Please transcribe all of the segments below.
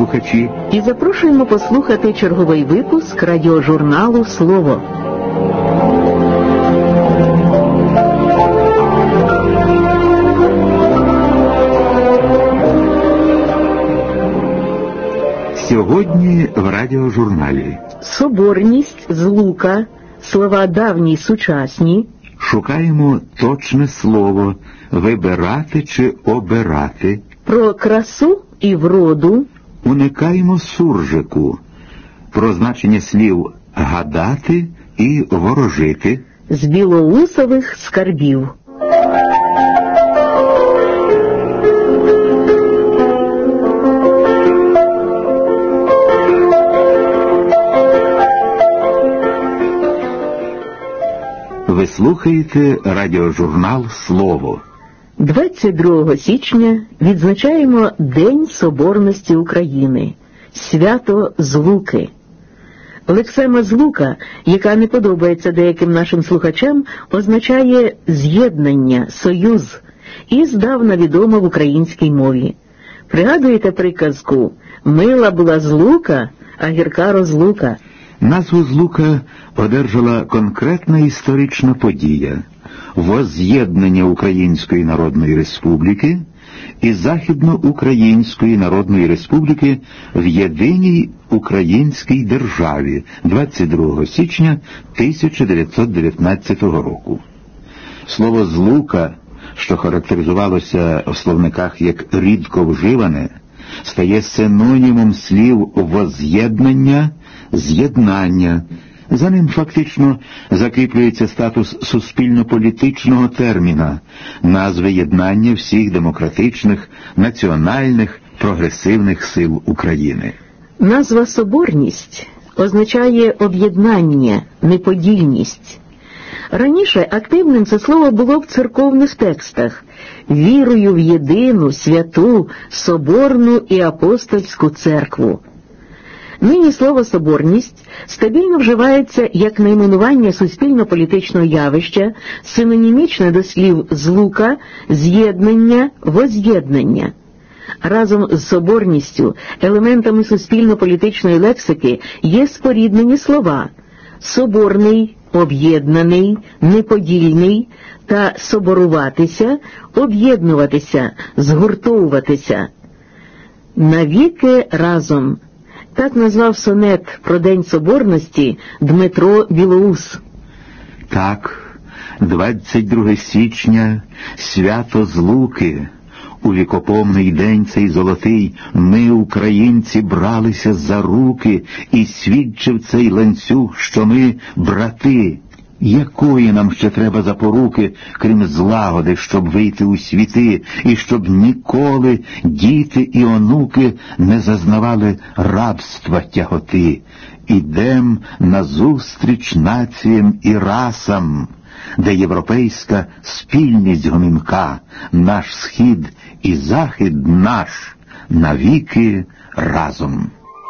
радіослухачі, і запрошуємо послухати черговий випуск радіожурналу «Слово». сьогодні в радіожурналі Соборність з Лука, слова давні й сучасні. Шукаємо точне слово «вибирати» чи «обирати». Про красу і вроду. Уникаємо суржику. Про значення слів «гадати» і «ворожити». З білоусових скарбів. Ви слухаєте радіожурнал «Слово». 22 січня відзначаємо День Соборності України, свято Злуки. Лексема «злука», яка не подобається деяким нашим слухачам, означає «з'єднання», «союз» і здавна відома в українській мові. Пригадуєте приказку «мила була злука, а гірка розлука»? Назву «Злука» одержала конкретна історична подія – возз'єднання Української Народної Республіки і Західноукраїнської Народної Республіки в єдиній українській державі 22 січня 1919 року. Слово «злука», що характеризувалося в словниках як рідко вживане, стає синонімом слів «возз'єднання», «з'єднання». За ним фактично закріплюється статус суспільно-політичного терміна, назви єднання всіх демократичних, національних, прогресивних сил України. Назва «соборність» означає об'єднання, неподільність. Раніше активним це слово було в церковних текстах «вірую в єдину, святу, соборну і апостольську церкву». Нині слово «соборність» стабільно вживається як найменування суспільно-політичного явища, синонімічне до слів «злука», «з'єднання», «возз'єднання». Разом з соборністю елементами суспільно-політичної лексики є споріднені слова «соборний», «об'єднаний», «неподільний» та «соборуватися», «об'єднуватися», «згуртовуватися». «Навіки разом». Так назвав сонет про День Соборності Дмитро Білоус. Так, 22 січня – свято Злуки. У вікопомний день цей золотий ми, українці, бралися за руки, і свідчив цей ланцюг, що ми брати. Якої нам ще треба запоруки, крім злагоди, щоб вийти у світи, і щоб ніколи діти і онуки не зазнавали рабства тяготи? Ідем назустріч націям і расам, де європейська спільність гомінка, наш схід і захід наш навіки разом.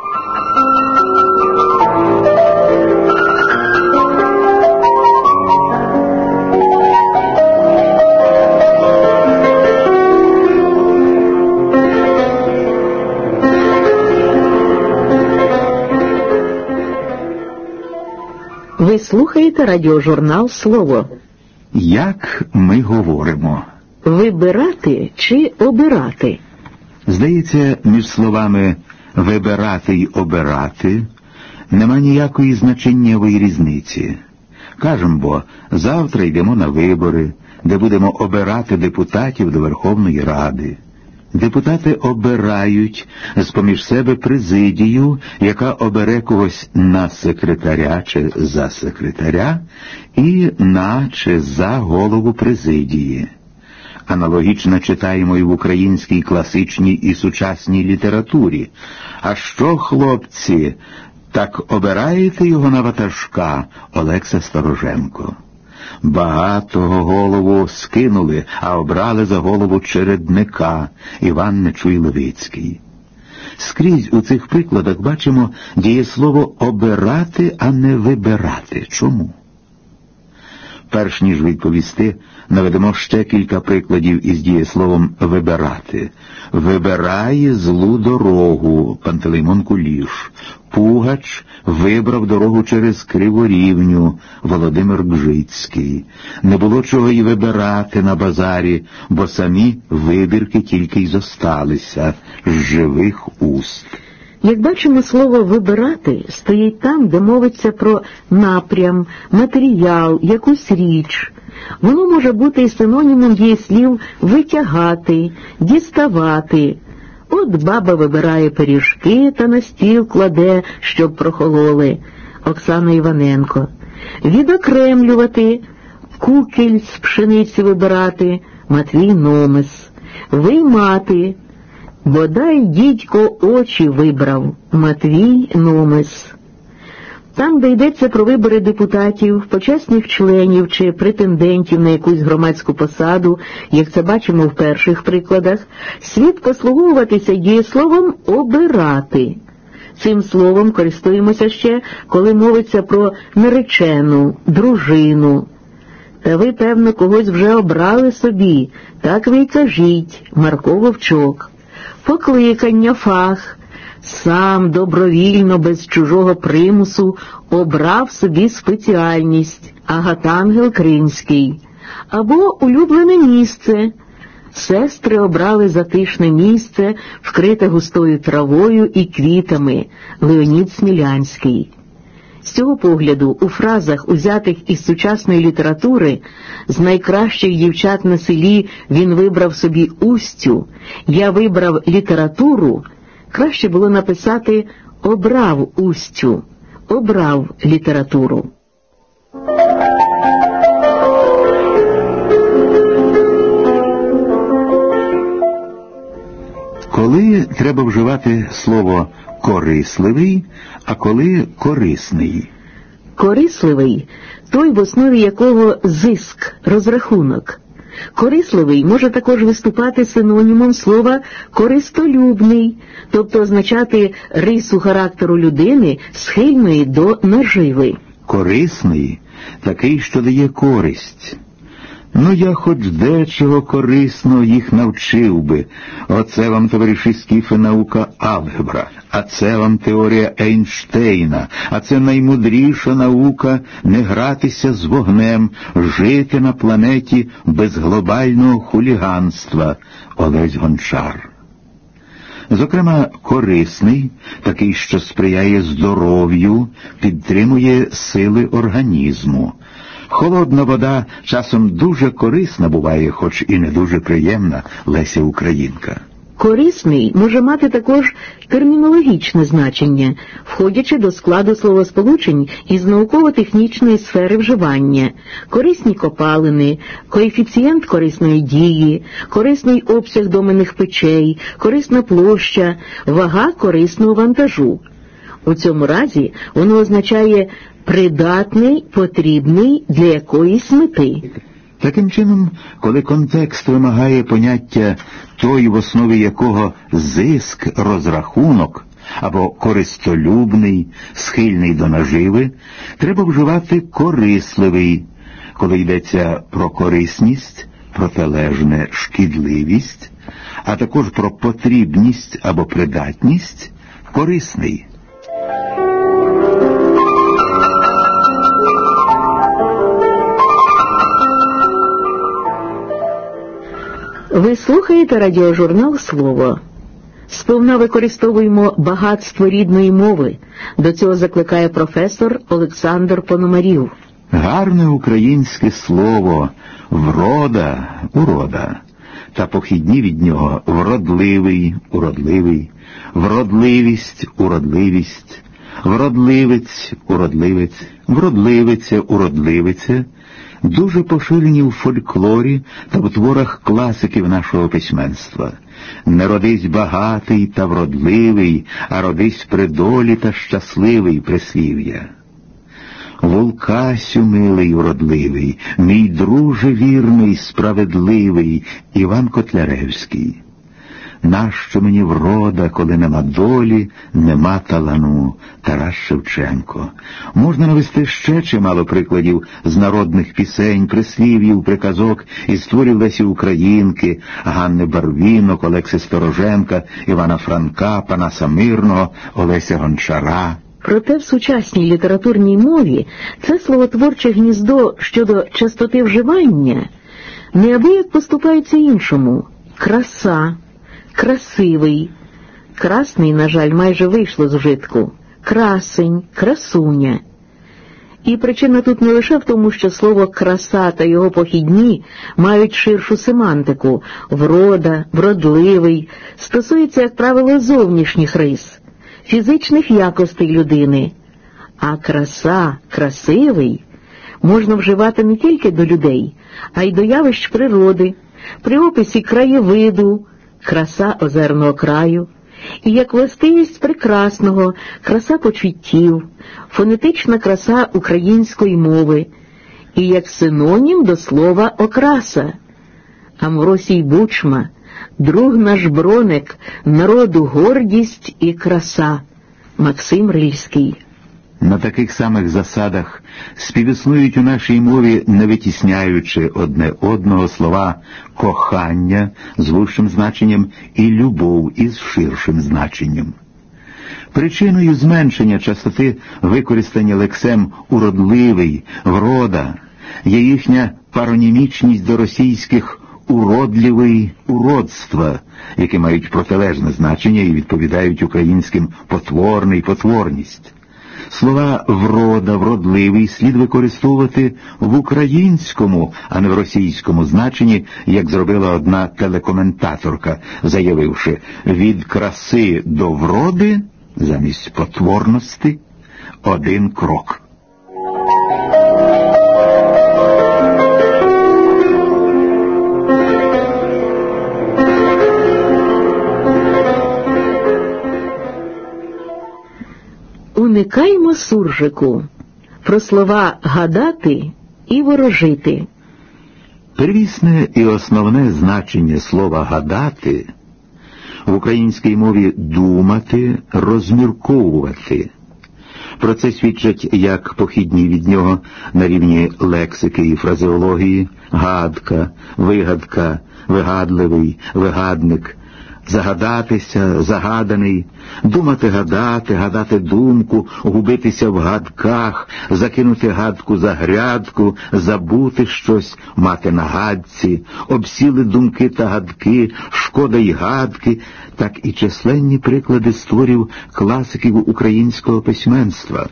Ви слухаєте радіожурнал «Слово». Як ми говоримо? Вибирати чи обирати? Здається, між словами «вибирати» й «обирати» нема ніякої значеннєвої різниці. Кажемо, бо завтра йдемо на вибори, де будемо обирати депутатів до Верховної Ради. Депутати обирають з-поміж себе президію, яка обере когось на секретаря чи за секретаря, і на чи за голову президії. Аналогічно читаємо і в українській класичній і сучасній літературі. А що, хлопці, так обираєте його на ватажка? Олекса Стороженко. Багатого голову скинули, а обрали за голову чередника Іван Нечуй Левицький. Скрізь у цих прикладах бачимо дієслово «обирати», а не «вибирати». Чому? Перш ніж відповісти, наведемо ще кілька прикладів із дієсловом «вибирати». «Вибирає злу дорогу» – Пантелеймон Куліш. «Пугач вибрав дорогу через Криворівню» – Володимир Бжицький. Не було чого й вибирати на базарі, бо самі вибірки тільки й зосталися з живих уст. Як бачимо, слово «вибирати» стоїть там, де мовиться про напрям, матеріал, якусь річ. Воно може бути і синонімом дієслів «витягати», «діставати». От баба вибирає пиріжки та на стіл кладе, щоб прохололи. Оксана Іваненко. Відокремлювати, кукіль з пшениці вибирати, Матвій Номес. Виймати. Бодай дідько очі вибрав, Матвій Номес. Там, де йдеться про вибори депутатів, почесних членів чи претендентів на якусь громадську посаду, як це бачимо в перших прикладах, слід послуговуватися дієсловом «обирати». Цим словом користуємося ще, коли мовиться про наречену, дружину. Та ви, певно, когось вже обрали собі, так ви й кажіть, Марко Вовчок. Покликання, фах, сам добровільно, без чужого примусу, обрав собі спеціальність, Агатангел Кримський. Або улюблене місце. Сестри обрали затишне місце, вкрите густою травою і квітами, Леонід Смілянський. З цього погляду, у фразах, узятих із сучасної літератури, з найкращих дівчат на селі він вибрав собі Устю, я вибрав літературу, краще було написати «обрав Устю», «обрав літературу». Коли треба вживати слово «корисливий», а коли «корисний»? Корисливий – той, в основі якого зиск, розрахунок. Корисливий може також виступати синонімом слова «користолюбний», тобто означати рису характеру людини, схильної до наживи. Корисний – такий, що дає користь. Ну, я хоч дечого корисного їх навчив би. Оце вам, товариші скіфи, наука алгебра, а це вам теорія Ейнштейна, а це наймудріша наука не гратися з вогнем, жити на планеті без глобального хуліганства. Олесь Гончар. Зокрема, корисний, такий, що сприяє здоров'ю, підтримує сили організму. Холодна вода часом дуже корисна буває, хоч і не дуже приємна, Леся Українка. Корисний може мати також термінологічне значення, входячи до складу словосполучень із науково-технічної сфери вживання, корисні копалини, коефіцієнт корисної дії, корисний обсяг доменних печей, корисна площа, вага корисного вантажу. У цьому разі воно означає придатний, потрібний для якоїсь мети. Таким чином, коли контекст вимагає поняття той, в основі якого зиск, розрахунок, або користолюбний, схильний до наживи, треба вживати корисливий, коли йдеться про корисність, протилежне шкідливість, а також про потрібність або придатність, корисний. Ви слухаєте радіожурнал «Слово». Сповна використовуємо багатство рідної мови. До цього закликає професор Олександр Пономарів. Гарне українське слово «врода» – урода, та похідні від нього «вродливий» – уродливий, «вродливість» – уродливість, «вродливець» – уродливець, «вродливиця» – уродливиця – дуже поширені в фольклорі та в творах класиків нашого письменства. Не родись багатий та вродливий, а родись при долі та щасливий, прислів'я. Вулкасю, милий вродливий, мій друже вірний, справедливий, Іван Котляревський. нащо мені врода, коли нема долі, нема талану. Тарас Шевченко. Можна навести ще чимало прикладів з народних пісень, прислів'їв, приказок із творів Лесі Українки, Ганни Барвінок, Олекси Стороженка, Івана Франка, Панаса Мирного, Олеся Гончара. Проте в сучасній літературній мові це словотворче гніздо щодо частоти вживання неабияк поступається іншому. Краса, красивий. Красний, на жаль, майже вийшло з вжитку. Красень, красуня. І причина тут не лише в тому, що слово «краса» та його похідні мають ширшу семантику. Врода, вродливий стосується, як правило, зовнішніх рис, фізичних якостей людини. А краса, красивий можна вживати не тільки до людей, а й до явищ природи, при описі краєвиду, краса озерного краю, і як властивість прекрасного, краса почуттів, фонетична краса української мови, і як синонім до слова «окраса». Амвросій Бучма, друг наш броник, народу гордість і краса. Максим Рильський. На таких самих засадах співіснують у нашій мові, не витісняючи одне одного, слова «кохання» з вужчим значенням і «любов» із ширшим значенням. Причиною зменшення частоти використання лексем «уродливий», «врода» є їхня паронімічність до російських «уродливий», «уродства», які мають протилежне значення і відповідають українським «потворний», «потворність». Слова «врода», «вродливий» слід використовувати в українському, а не в російському значенні, як зробила одна телекоментаторка, заявивши «від краси до вроди» замість «потворності» один крок. Уникаймо суржику. Про слова «гадати» і «ворожити». Первісне і основне значення слова «гадати» в українській мові «думати», «розмірковувати». Про це свідчать як похідні від нього на рівні лексики і фразеології «гадка», «вигадка», «вигадливий», «вигадник», загадатися, загаданий, думати гадати, гадати думку, губитися в гадках, закинути гадку за грядку, забути щось, мати на гадці, обсіли думки та гадки, шкода й гадки, так і численні приклади з творів класиків українського письменства.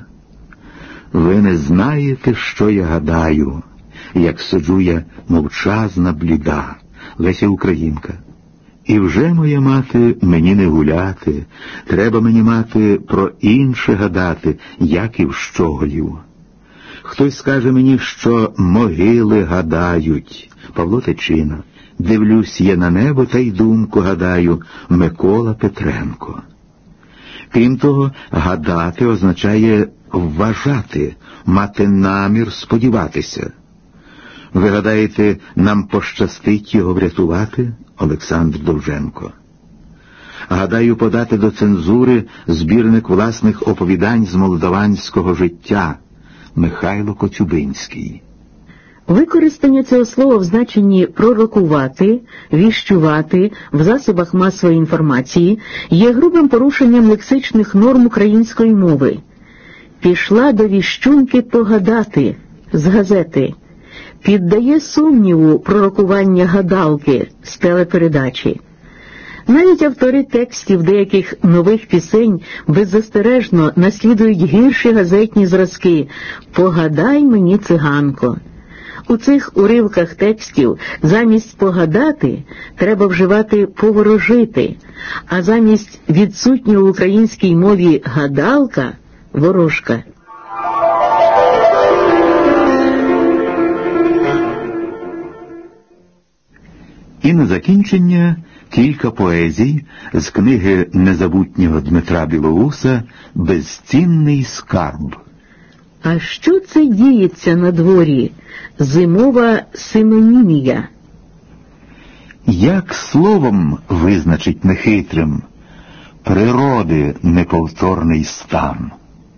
Ви не знаєте, що я гадаю, як сиджу я мовчазна бліда. Леся Українка. І вже, моя мати, мені не гуляти, треба мені, мати, про інше гадати, як і в щоголів. Хтось скаже мені, що могили гадають, Павло Тичина. Дивлюсь я на небо та й думку гадаю, Микола Петренко. Крім того, гадати означає вважати, мати намір сподіватися. Ви гадаєте, нам пощастить його врятувати? Олександр Довженко. Гадаю подати до цензури збірник власних оповідань з молдаванського життя. Михайло Коцюбинський. Використання цього слова в значенні пророкувати, віщувати в засобах масової інформації є грубим порушенням лексичних норм української мови. Пішла до віщунки погадати з газети. Піддає сумніву пророкування гадалки з телепередачі. Навіть автори текстів деяких нових пісень беззастережно наслідують гірші газетні зразки «Погадай мені, циганко». У цих уривках текстів замість «погадати» треба вживати «поворожити», а замість відсутнього в українській мові «гадалка» – «ворожка». І на закінчення кілька поезій з книги незабутнього Дмитра Білоуса «Безцінний скарб». А що це діється на дворі? Зимова синонімія. Як словом визначить нехитрим природи неповторний стан?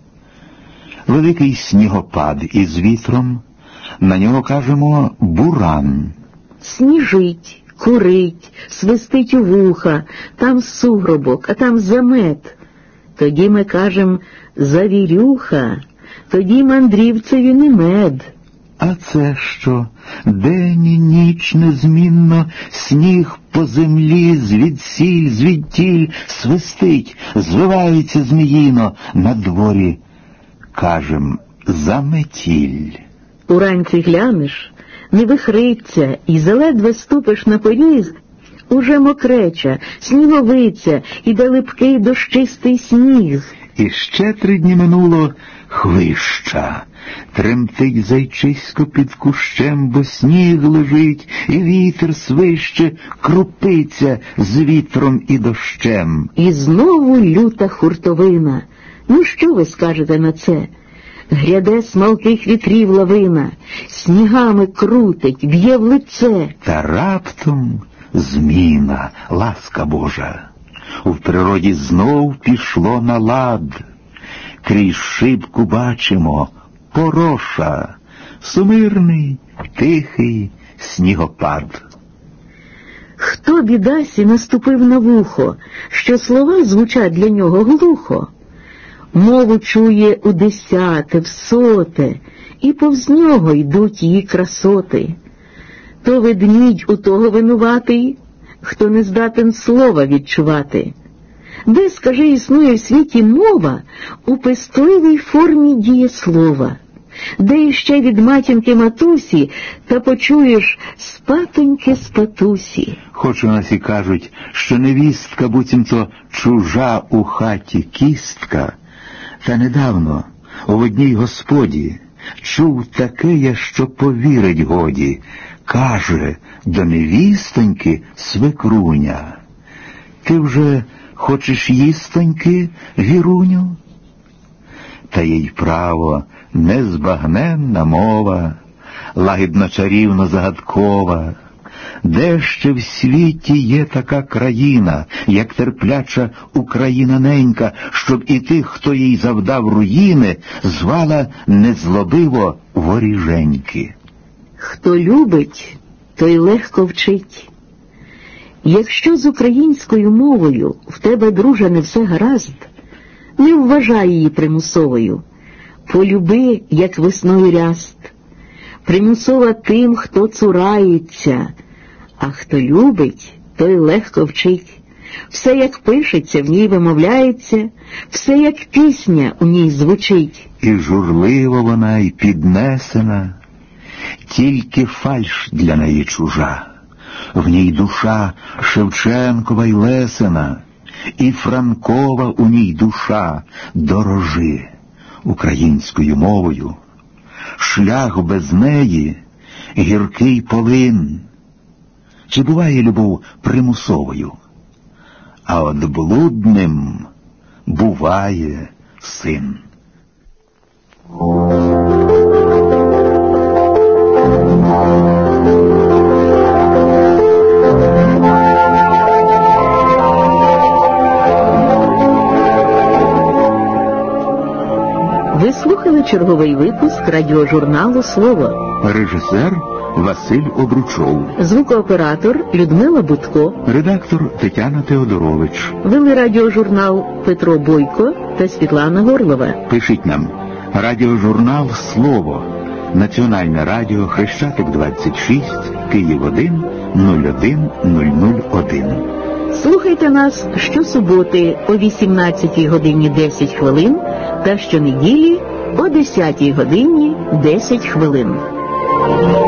Великий снігопад із вітром, на нього кажемо буран. Сніжить, курить, свистить у вуха, там сугробок, а там замет. Тоді ми кажем завірюха, тоді мандрівцеві не мед. А це що? День і ніч незмінно сніг по землі звідсіль, звідтіль свистить, звивається зміїно на дворі. Кажем заметіль. Уранці глянеш, не вихриться, і заледве ступиш на поріг, уже мокреча, сніговиця, і де липкий дощистий сніг. І ще 3 дні минуло хвища. Тремтить зайчисько під кущем, бо сніг лежить, і вітер свище, крупиться з вітром і дощем. І знову люта хуртовина. Ну що ви скажете на це? Гряде смалких вітрів лавина, снігами крутить, б'є в лице. Та раптом зміна, ласка Божа. У природі знов пішло на лад. Крізь шибку бачимо пороша, сумирний, тихий снігопад. Хто, бідасі, наступив на вухо, що слова звучать для нього глухо? Мову чує у 10, в 100, і повз нього йдуть її красоти. То ведмідь у того винуватий, хто не здатен слова відчувати. Де, скажи, існує в світі мова у пестливій формі дієслова? Де іще від матінки матусі та почуєш спатоньки спатусі? Хоч у нас і кажуть, що невістка буцімто чужа у хаті кістка, та недавно у одній господі чув таке я, що повірить годі. Каже до невістоньки свекруня: ти вже хочеш їстоньки, віруню? Та їй право незбагненна мова, лагідно чарівно загадкова. Де ще в світі є така країна, як терпляча Україна ненька, щоб і тих, хто їй завдав руїни, звала незлобиво воріженьки? Хто любить, той легко вчить. Якщо з українською мовою в тебе, друже, не все гаразд, не вважай її примусовою. Полюби, як весною ряст. Примусова тим, хто цурається, а хто любить, той легко вчить. Все, як пишеться, в ній вимовляється, все, як пісня, у ній звучить. І журливо вона, й піднесена, тільки фальш для неї чужа. В ній душа Шевченкова й Лесина, і Франкова у ній душа. Дорожи українською мовою, шлях без неї — гіркий полин. Чи буває любов примусовою? А от блудним буває син. Ви слухали черговий випуск радіожурналу «Слово». Режисер Василь Обручов. Звукооператор Людмила Будко. Редактор Тетяна Теодорович. Вели радіожурнал Петро Бойко та Світлана Горлова. Пишіть нам. Радіожурнал «Слово». Національне радіо Хрещатик 26, Київ 1, 01001. Слухайте нас щосуботи о 18 годині 10 хвилин та щонеділі о 10 годині 10 хвилин.